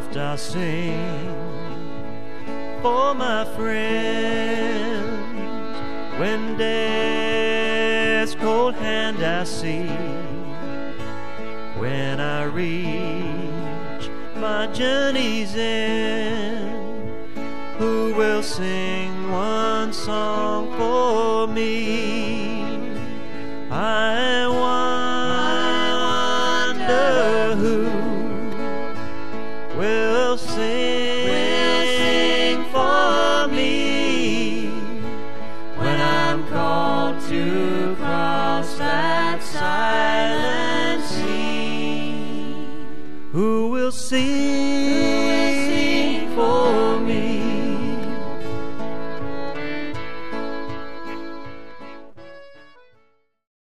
oft I sing for my friends when death's cold hand I see. When I reach my journey's end, who will sing one song for me? I wonder who will sing for me when I'm called to cross that silent sea. Who will sing?